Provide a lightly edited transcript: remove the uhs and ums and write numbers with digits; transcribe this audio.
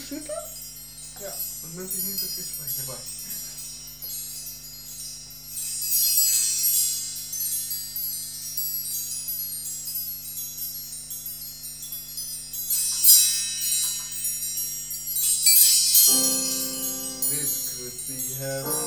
schütteln? Ja, und möglichst nicht so viel sprechen dabei. This could be heaven.